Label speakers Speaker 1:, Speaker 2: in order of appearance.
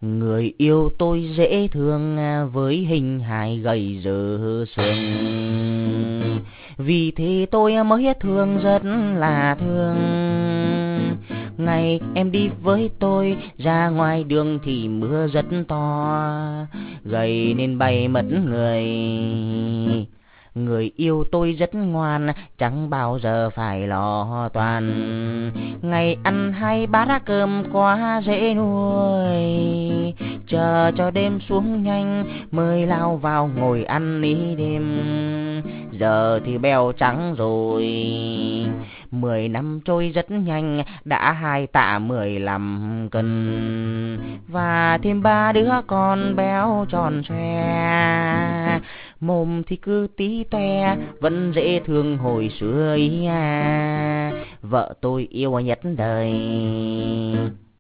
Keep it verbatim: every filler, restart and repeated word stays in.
Speaker 1: Người yêu tôi dễ thương với hình hài gầy dơ xương, vì thế tôi mới thương rất là thương. Ngày em đi với tôi ra ngoài đường thì mưa rất to, gầy nên bay mất người. Người yêu tôi rất ngoan, chẳng bao giờ phải lo toan. Ngày ăn hai bát cơm quá dễ nuôi, chờ cho đêm xuống nhanh mới lao vào ngồi ăn ý đêm. Giờ thì beo trắng rồi, mười năm trôi rất nhanh, đã hai tạ mười lăm cân, và thêm ba đứa con béo tròn xoe. Mồm thì cứ tí te, vẫn dễ thương hồi xưa ý à. Vợ tôi yêu nhất đời.